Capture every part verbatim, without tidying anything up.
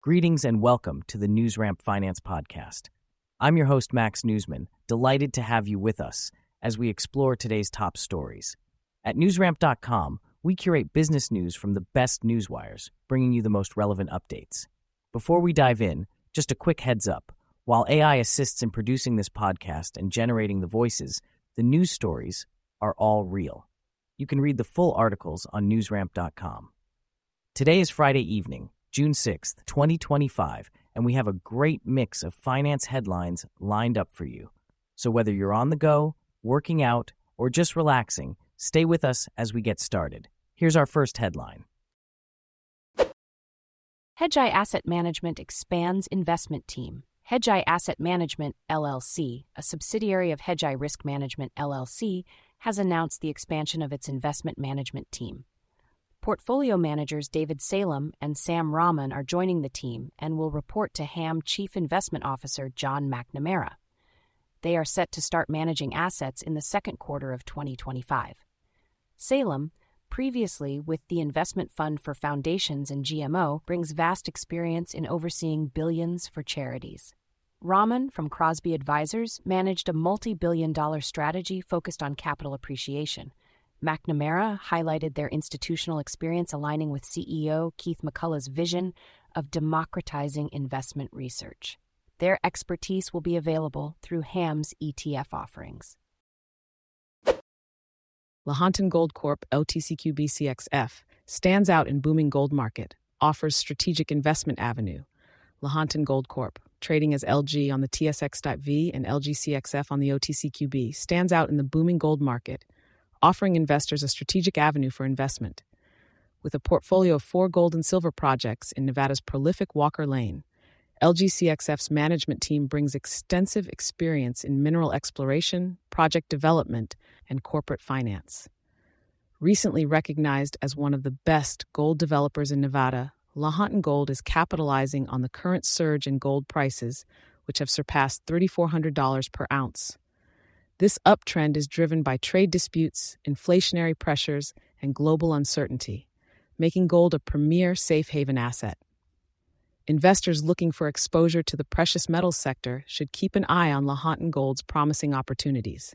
Greetings and welcome to the NewsRamp Finance Podcast. I'm your host, Max Newsman, delighted to have you with us as we explore today's top stories. At newsramp dot com, we curate business news from the best newswires, bringing you the most relevant updates. Before we dive in, just a quick heads up. While A I assists in producing this podcast and generating the voices, the news stories are all real. You can read the full articles on newsramp dot com. Today is Friday evening, June sixth, twenty twenty-five, and we have a great mix of finance headlines lined up for you. So whether you're on the go, working out, or just relaxing, stay with us as we get started. Here's our first headline. Hedgeye Asset Management expands investment team. Hedgeye Asset Management, L L C, a subsidiary of Hedgeye Risk Management, L L C, has announced the expansion of its investment management team. Portfolio managers David Salem and Sam Rahman are joining the team and will report to H A M Chief Investment Officer John McNamara. They are set to start managing assets in the second quarter of twenty twenty-five. Salem, previously with the Investment Fund for Foundations and G M O, brings vast experience in overseeing billions for charities. Rahman, from Crosby Advisors, managed a multi-billion dollar strategy focused on capital appreciation. McNamara highlighted their institutional experience aligning with C E O Keith McCullough's vision of democratizing investment research. Their expertise will be available through H A M's E T F offerings. Lahontan Gold Corp, L T C Q B C X F, stands out in booming gold market, offers strategic investment avenue. Lahontan Gold Corp, trading as L G on the T S X V and L G C X F on the O T C Q B, stands out in the booming gold market, offering investors a strategic avenue for investment. With a portfolio of four gold and silver projects in Nevada's prolific Walker Lane, L G C X F's management team brings extensive experience in mineral exploration, project development, and corporate finance. Recently recognized as one of the best gold developers in Nevada, Lahontan Gold is capitalizing on the current surge in gold prices, which have surpassed three thousand four hundred dollars per ounce. This uptrend is driven by trade disputes, inflationary pressures, and global uncertainty, making gold a premier safe haven asset. Investors looking for exposure to the precious metals sector should keep an eye on Lahontan Gold's promising opportunities.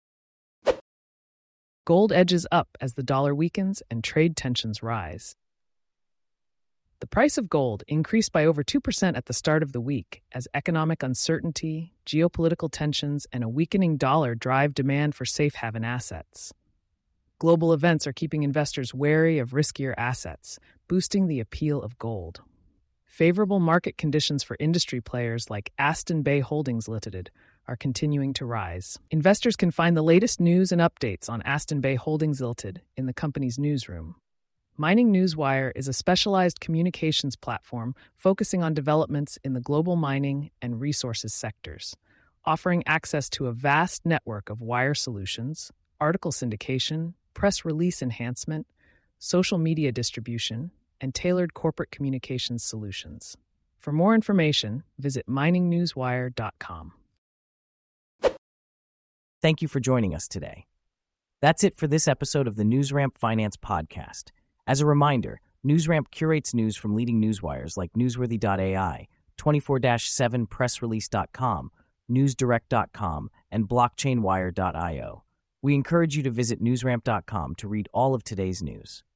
Gold edges up as the dollar weakens and trade tensions rise. The price of gold increased by over two percent at the start of the week as economic uncertainty, geopolitical tensions, and a weakening dollar drive demand for safe haven assets. Global events are keeping investors wary of riskier assets, boosting the appeal of gold. Favorable market conditions for industry players like Aston Bay Holdings Limited are continuing to rise. Investors can find the latest news and updates on Aston Bay Holdings Limited in the company's newsroom. Mining Newswire is a specialized communications platform focusing on developments in the global mining and resources sectors, offering access to a vast network of wire solutions, article syndication, press release enhancement, social media distribution, and tailored corporate communications solutions. For more information, visit mining newswire dot com. Thank you for joining us today. That's it for this episode of the NewsRamp Finance Podcast. As a reminder, NewsRamp curates news from leading newswires like newsworthy dot A I, twenty-four seven press release dot com, news direct dot com, and blockchain wire dot io. We encourage you to visit newsramp dot com to read all of today's news.